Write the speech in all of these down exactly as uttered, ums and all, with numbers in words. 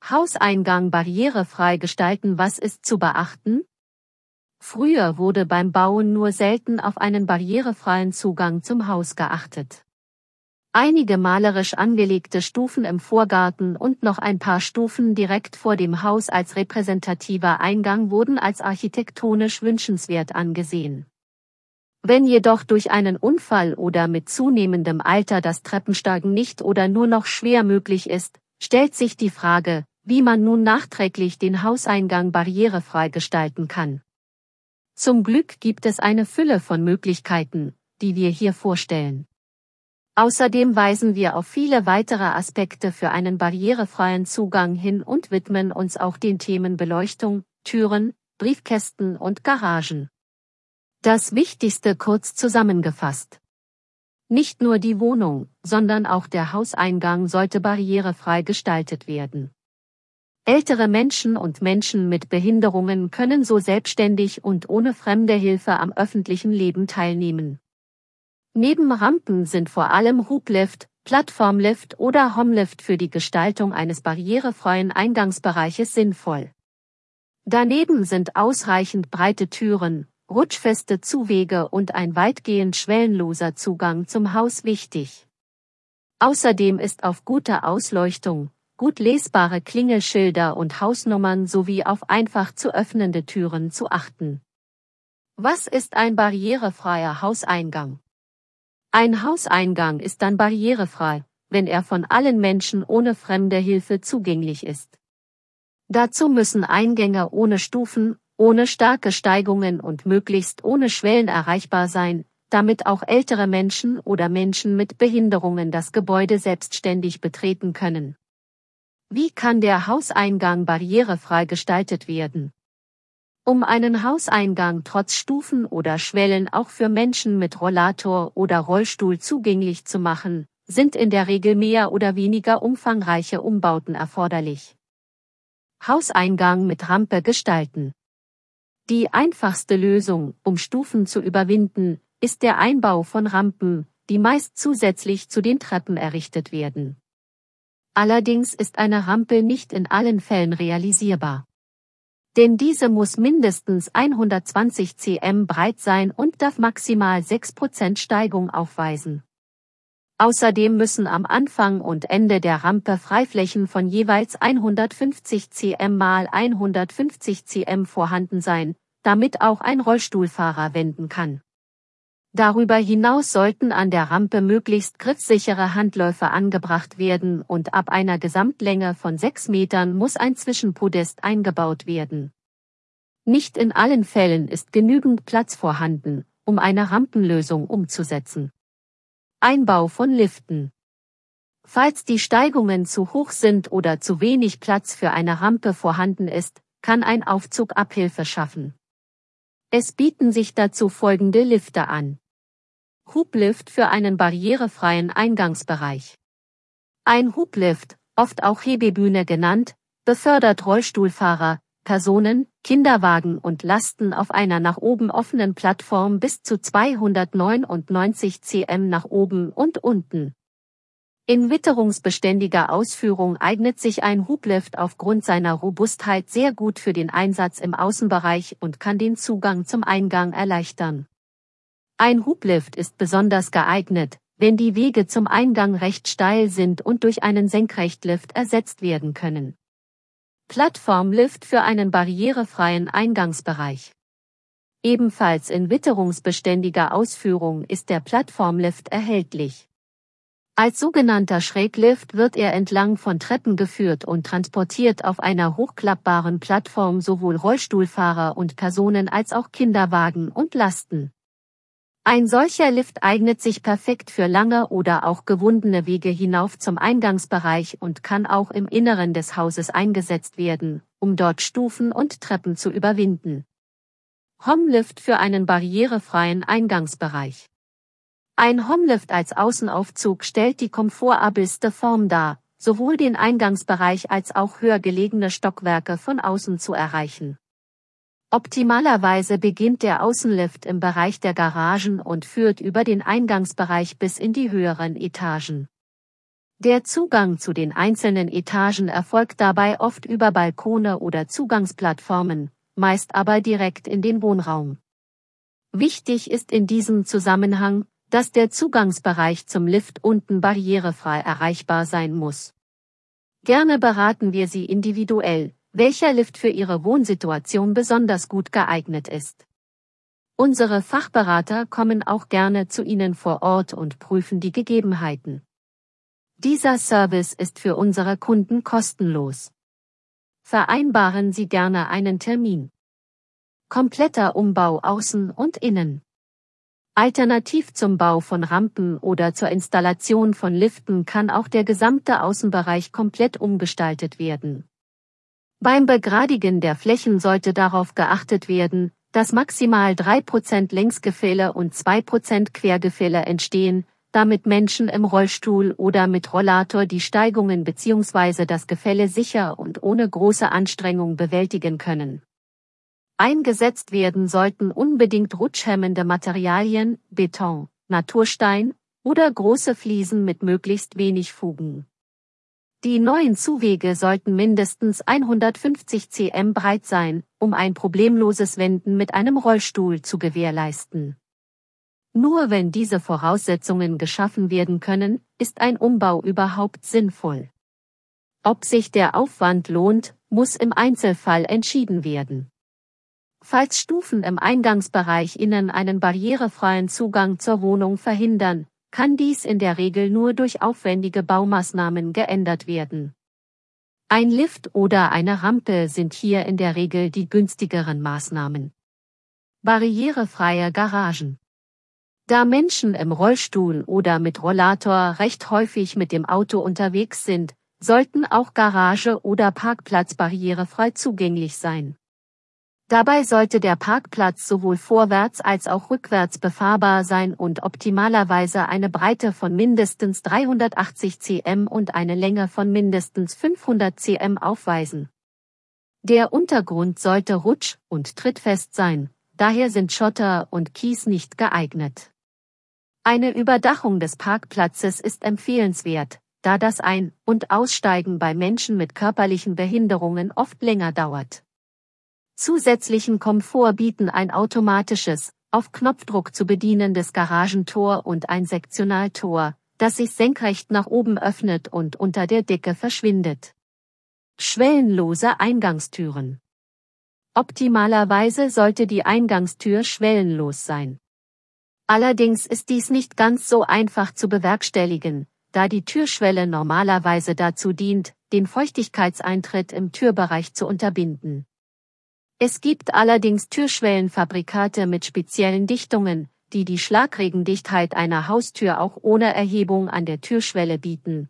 Hauseingang barrierefrei gestalten. Was ist zu beachten? Früher wurde beim Bauen nur selten auf einen barrierefreien Zugang zum Haus geachtet. Einige malerisch angelegte Stufen im Vorgarten und noch ein paar Stufen direkt vor dem Haus als repräsentativer Eingang wurden als architektonisch wünschenswert angesehen. Wenn jedoch durch einen Unfall oder mit zunehmendem Alter das Treppensteigen nicht oder nur noch schwer möglich ist, stellt sich die Frage, wie man nun nachträglich den Hauseingang barrierefrei gestalten kann. Zum Glück gibt es eine Fülle von Möglichkeiten, die wir hier vorstellen. Außerdem weisen wir auf viele weitere Aspekte für einen barrierefreien Zugang hin und widmen uns auch den Themen Beleuchtung, Türen, Briefkästen und Garagen. Das Wichtigste kurz zusammengefasst. Nicht nur die Wohnung, sondern auch der Hauseingang sollte barrierefrei gestaltet werden. Ältere Menschen und Menschen mit Behinderungen können so selbstständig und ohne fremde Hilfe am öffentlichen Leben teilnehmen. Neben Rampen sind vor allem Hublift, Plattformlift oder Homelift für die Gestaltung eines barrierefreien Eingangsbereiches sinnvoll. Daneben sind ausreichend breite Türen, rutschfeste Zuwege und ein weitgehend schwellenloser Zugang zum Haus wichtig. Außerdem ist auf gute Ausleuchtung, gut lesbare Klingelschilder und Hausnummern sowie auf einfach zu öffnende Türen zu achten. Was ist ein barrierefreier Hauseingang? Ein Hauseingang ist dann barrierefrei, wenn er von allen Menschen ohne fremde Hilfe zugänglich ist. Dazu müssen Eingänge ohne Stufen, ohne starke Steigungen und möglichst ohne Schwellen erreichbar sein, damit auch ältere Menschen oder Menschen mit Behinderungen das Gebäude selbstständig betreten können. Wie kann der Hauseingang barrierefrei gestaltet werden? Um einen Hauseingang trotz Stufen oder Schwellen auch für Menschen mit Rollator oder Rollstuhl zugänglich zu machen, sind in der Regel mehr oder weniger umfangreiche Umbauten erforderlich. Hauseingang mit Rampe gestalten. Die einfachste Lösung, um Stufen zu überwinden, ist der Einbau von Rampen, die meist zusätzlich zu den Treppen errichtet werden. Allerdings ist eine Rampe nicht in allen Fällen realisierbar. Denn diese muss mindestens hundertzwanzig Zentimeter breit sein und darf maximal sechs Prozent Steigung aufweisen. Außerdem müssen am Anfang und Ende der Rampe Freiflächen von jeweils hundertfünfzig Zentimeter mal hundertfünfzig Zentimeter vorhanden sein, damit auch ein Rollstuhlfahrer wenden kann. Darüber hinaus sollten an der Rampe möglichst griffsichere Handläufe angebracht werden und ab einer Gesamtlänge von sechs Metern muss ein Zwischenpodest eingebaut werden. Nicht in allen Fällen ist genügend Platz vorhanden, um eine Rampenlösung umzusetzen. Einbau von Liften. Falls die Steigungen zu hoch sind oder zu wenig Platz für eine Rampe vorhanden ist, kann ein Aufzug Abhilfe schaffen. Es bieten sich dazu folgende Lifte an. Hublift für einen barrierefreien Eingangsbereich. Ein Hublift, oft auch Hebebühne genannt, befördert Rollstuhlfahrer, Personen, Kinderwagen und Lasten auf einer nach oben offenen Plattform bis zu zweihundertneunundneunzig Zentimeter nach oben und unten. In witterungsbeständiger Ausführung eignet sich ein Hublift aufgrund seiner Robustheit sehr gut für den Einsatz im Außenbereich und kann den Zugang zum Eingang erleichtern. Ein Hublift ist besonders geeignet, wenn die Wege zum Eingang recht steil sind und durch einen Senkrechtlift ersetzt werden können. Plattformlift für einen barrierefreien Eingangsbereich. Ebenfalls in witterungsbeständiger Ausführung ist der Plattformlift erhältlich. Als sogenannter Schräglift wird er entlang von Treppen geführt und transportiert auf einer hochklappbaren Plattform sowohl Rollstuhlfahrer und Personen als auch Kinderwagen und Lasten. Ein solcher Lift eignet sich perfekt für lange oder auch gewundene Wege hinauf zum Eingangsbereich und kann auch im Inneren des Hauses eingesetzt werden, um dort Stufen und Treppen zu überwinden. Homelift für einen barrierefreien Eingangsbereich. Ein Homelift als Außenaufzug stellt die komfortabelste Form dar, sowohl den Eingangsbereich als auch höher gelegene Stockwerke von außen zu erreichen. Optimalerweise beginnt der Außenlift im Bereich der Garagen und führt über den Eingangsbereich bis in die höheren Etagen. Der Zugang zu den einzelnen Etagen erfolgt dabei oft über Balkone oder Zugangsplattformen, meist aber direkt in den Wohnraum. Wichtig ist in diesem Zusammenhang, dass der Zugangsbereich zum Lift unten barrierefrei erreichbar sein muss. Gerne beraten wir Sie individuell, welcher Lift für Ihre Wohnsituation besonders gut geeignet ist. Unsere Fachberater kommen auch gerne zu Ihnen vor Ort und prüfen die Gegebenheiten. Dieser Service ist für unsere Kunden kostenlos. Vereinbaren Sie gerne einen Termin. Kompletter Umbau außen und innen. Alternativ zum Bau von Rampen oder zur Installation von Liften kann auch der gesamte Außenbereich komplett umgestaltet werden. Beim Begradigen der Flächen sollte darauf geachtet werden, dass maximal drei Prozent Längsgefälle und zwei Prozent Quergefälle entstehen, damit Menschen im Rollstuhl oder mit Rollator die Steigungen bzw. das Gefälle sicher und ohne große Anstrengung bewältigen können. Eingesetzt werden sollten unbedingt rutschhemmende Materialien, Beton, Naturstein oder große Fliesen mit möglichst wenig Fugen. Die neuen Zuwege sollten mindestens hundertfünfzig Zentimeter breit sein, um ein problemloses Wenden mit einem Rollstuhl zu gewährleisten. Nur wenn diese Voraussetzungen geschaffen werden können, ist ein Umbau überhaupt sinnvoll. Ob sich der Aufwand lohnt, muss im Einzelfall entschieden werden. Falls Stufen im Eingangsbereich innen einen barrierefreien Zugang zur Wohnung verhindern, kann dies in der Regel nur durch aufwendige Baumaßnahmen geändert werden. Ein Lift oder eine Rampe sind hier in der Regel die günstigeren Maßnahmen. Barrierefreie Garagen. Da Menschen im Rollstuhl oder mit Rollator recht häufig mit dem Auto unterwegs sind, sollten auch Garage oder Parkplatz barrierefrei zugänglich sein. Dabei sollte der Parkplatz sowohl vorwärts als auch rückwärts befahrbar sein und optimalerweise eine Breite von mindestens dreihundertachtzig Zentimeter und eine Länge von mindestens fünfhundert Zentimeter aufweisen. Der Untergrund sollte rutsch- und trittfest sein, daher sind Schotter und Kies nicht geeignet. Eine Überdachung des Parkplatzes ist empfehlenswert, da das Ein- und Aussteigen bei Menschen mit körperlichen Behinderungen oft länger dauert. Zusätzlichen Komfort bieten ein automatisches, auf Knopfdruck zu bedienendes Garagentor und ein Sektionaltor, das sich senkrecht nach oben öffnet und unter der Decke verschwindet. Schwellenlose Eingangstüren. Optimalerweise sollte die Eingangstür schwellenlos sein. Allerdings ist dies nicht ganz so einfach zu bewerkstelligen, da die Türschwelle normalerweise dazu dient, den Feuchtigkeitseintritt im Türbereich zu unterbinden. Es gibt allerdings Türschwellenfabrikate mit speziellen Dichtungen, die die Schlagregendichtheit einer Haustür auch ohne Erhebung an der Türschwelle bieten.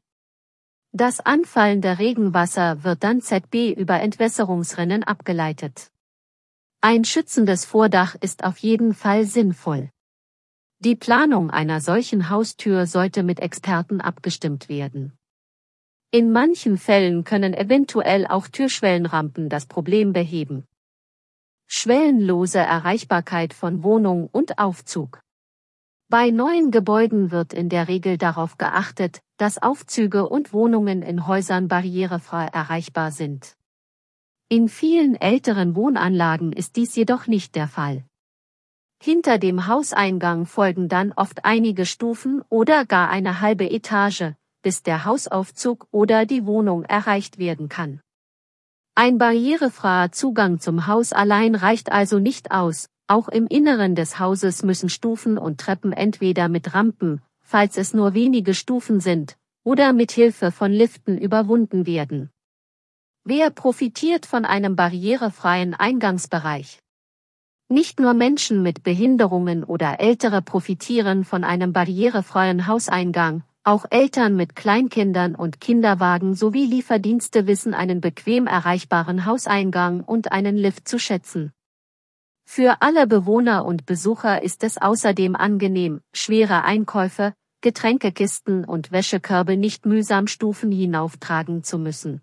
Das anfallende Regenwasser wird dann Z B über Entwässerungsrinnen abgeleitet. Ein schützendes Vordach ist auf jeden Fall sinnvoll. Die Planung einer solchen Haustür sollte mit Experten abgestimmt werden. In manchen Fällen können eventuell auch Türschwellenrampen das Problem beheben. Schwellenlose Erreichbarkeit von Wohnung und Aufzug. Bei neuen Gebäuden wird in der Regel darauf geachtet, dass Aufzüge und Wohnungen in Häusern barrierefrei erreichbar sind. In vielen älteren Wohnanlagen ist dies jedoch nicht der Fall. Hinter dem Hauseingang folgen dann oft einige Stufen oder gar eine halbe Etage, bis der Hausaufzug oder die Wohnung erreicht werden kann. Ein barrierefreier Zugang zum Haus allein reicht also nicht aus, auch im Inneren des Hauses müssen Stufen und Treppen entweder mit Rampen, falls es nur wenige Stufen sind, oder mit Hilfe von Liften überwunden werden. Wer profitiert von einem barrierefreien Eingangsbereich? Nicht nur Menschen mit Behinderungen oder Ältere profitieren von einem barrierefreien Hauseingang, auch Eltern mit Kleinkindern und Kinderwagen sowie Lieferdienste wissen einen bequem erreichbaren Hauseingang und einen Lift zu schätzen. Für alle Bewohner und Besucher ist es außerdem angenehm, schwere Einkäufe, Getränkekisten und Wäschekörbe nicht mühsam Stufen hinauftragen zu müssen.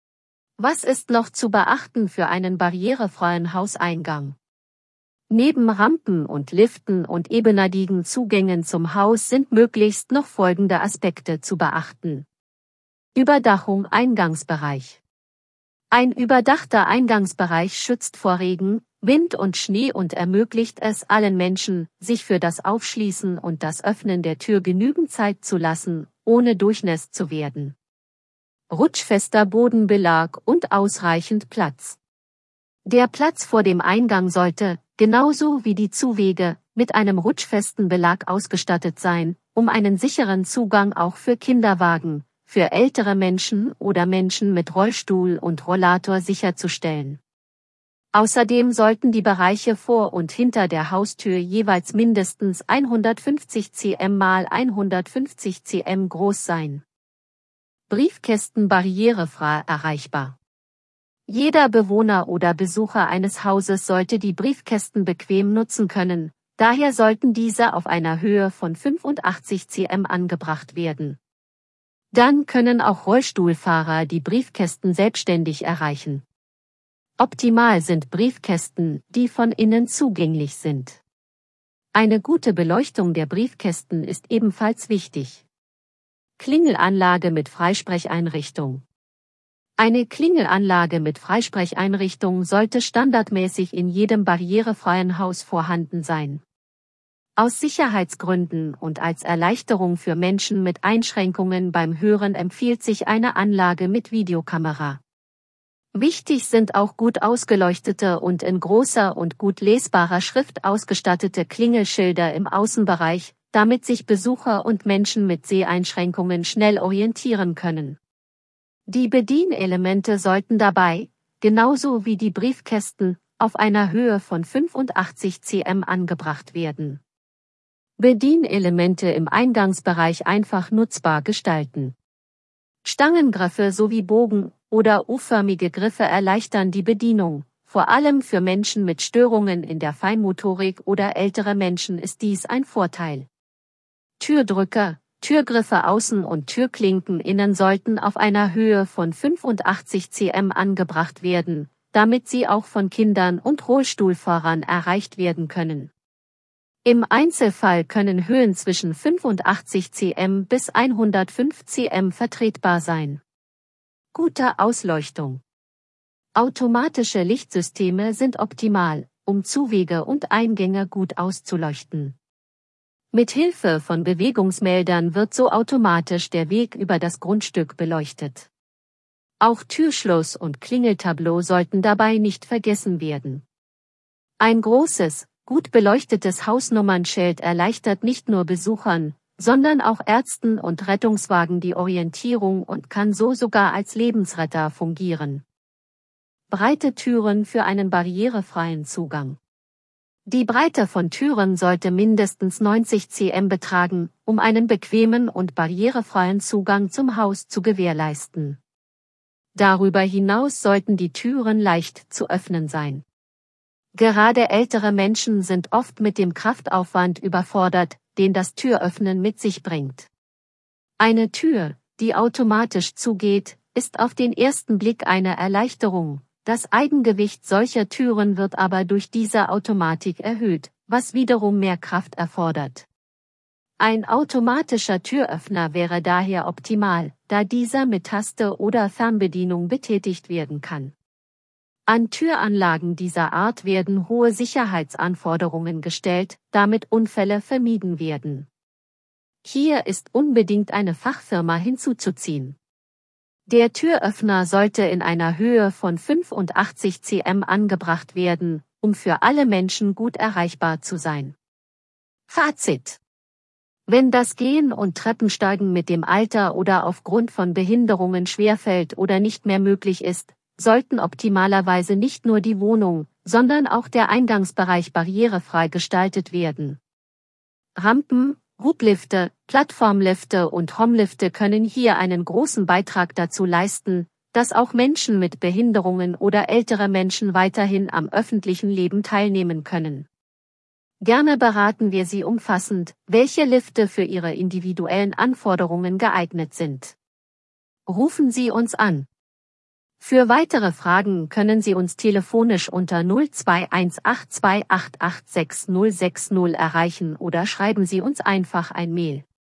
Was ist noch zu beachten für einen barrierefreien Hauseingang? Neben Rampen und Liften und ebenerdigen Zugängen zum Haus sind möglichst noch folgende Aspekte zu beachten. Überdachung Eingangsbereich. Ein überdachter Eingangsbereich schützt vor Regen, Wind und Schnee und ermöglicht es allen Menschen, sich für das Aufschließen und das Öffnen der Tür genügend Zeit zu lassen, ohne durchnässt zu werden. Rutschfester Bodenbelag und ausreichend Platz. Der Platz vor dem Eingang sollte, genauso wie die Zuwege, mit einem rutschfesten Belag ausgestattet sein, um einen sicheren Zugang auch für Kinderwagen, für ältere Menschen oder Menschen mit Rollstuhl und Rollator sicherzustellen. Außerdem sollten die Bereiche vor und hinter der Haustür jeweils mindestens hundertfünfzig Zentimeter mal hundertfünfzig Zentimeter groß sein. Briefkästen barrierefrei erreichbar. Jeder Bewohner oder Besucher eines Hauses sollte die Briefkästen bequem nutzen können, daher sollten diese auf einer Höhe von fünfundachtzig Zentimeter angebracht werden. Dann können auch Rollstuhlfahrer die Briefkästen selbstständig erreichen. Optimal sind Briefkästen, die von innen zugänglich sind. Eine gute Beleuchtung der Briefkästen ist ebenfalls wichtig. Klingelanlage mit Freisprecheinrichtung. Eine Klingelanlage mit Freisprecheinrichtung sollte standardmäßig in jedem barrierefreien Haus vorhanden sein. Aus Sicherheitsgründen und als Erleichterung für Menschen mit Einschränkungen beim Hören empfiehlt sich eine Anlage mit Videokamera. Wichtig sind auch gut ausgeleuchtete und in großer und gut lesbarer Schrift ausgestattete Klingelschilder im Außenbereich, damit sich Besucher und Menschen mit Seheinschränkungen schnell orientieren können. Die Bedienelemente sollten dabei, genauso wie die Briefkästen, auf einer Höhe von fünfundachtzig Zentimeter angebracht werden. Bedienelemente im Eingangsbereich einfach nutzbar gestalten. Stangengriffe sowie Bogen- oder U-förmige Griffe erleichtern die Bedienung. Vor allem für Menschen mit Störungen in der Feinmotorik oder ältere Menschen ist dies ein Vorteil. Türdrücker, Türgriffe außen und Türklinken innen sollten auf einer Höhe von fünfundachtzig Zentimeter angebracht werden, damit sie auch von Kindern und Rollstuhlfahrern erreicht werden können. Im Einzelfall können Höhen zwischen fünfundachtzig Zentimeter bis hundertfünf Zentimeter vertretbar sein. Gute Ausleuchtung. Automatische Lichtsysteme sind optimal, um Zuwege und Eingänge gut auszuleuchten. Mit Hilfe von Bewegungsmeldern wird so automatisch der Weg über das Grundstück beleuchtet. Auch Türschloss und Klingeltableau sollten dabei nicht vergessen werden. Ein großes, gut beleuchtetes Hausnummernschild erleichtert nicht nur Besuchern, sondern auch Ärzten und Rettungswagen die Orientierung und kann so sogar als Lebensretter fungieren. Breite Türen für einen barrierefreien Zugang. Die Breite von Türen sollte mindestens neunzig Zentimeter betragen, um einen bequemen und barrierefreien Zugang zum Haus zu gewährleisten. Darüber hinaus sollten die Türen leicht zu öffnen sein. Gerade ältere Menschen sind oft mit dem Kraftaufwand überfordert, den das Türöffnen mit sich bringt. Eine Tür, die automatisch zugeht, ist auf den ersten Blick eine Erleichterung. Das Eigengewicht solcher Türen wird aber durch diese Automatik erhöht, was wiederum mehr Kraft erfordert. Ein automatischer Türöffner wäre daher optimal, da dieser mit Taste oder Fernbedienung betätigt werden kann. An Türanlagen dieser Art werden hohe Sicherheitsanforderungen gestellt, damit Unfälle vermieden werden. Hier ist unbedingt eine Fachfirma hinzuzuziehen. Der Türöffner sollte in einer Höhe von fünfundachtzig Zentimeter angebracht werden, um für alle Menschen gut erreichbar zu sein. Fazit: Wenn das Gehen und Treppensteigen mit dem Alter oder aufgrund von Behinderungen schwerfällt oder nicht mehr möglich ist, sollten optimalerweise nicht nur die Wohnung, sondern auch der Eingangsbereich barrierefrei gestaltet werden. Rampen, Hublifte, Plattformlifte und Homlifte können hier einen großen Beitrag dazu leisten, dass auch Menschen mit Behinderungen oder ältere Menschen weiterhin am öffentlichen Leben teilnehmen können. Gerne beraten wir Sie umfassend, welche Lifte für Ihre individuellen Anforderungen geeignet sind. Rufen Sie uns an. Für weitere Fragen können Sie uns telefonisch unter null zwei eins acht zwei acht acht sechs null sechs null erreichen oder schreiben Sie uns einfach ein Mail.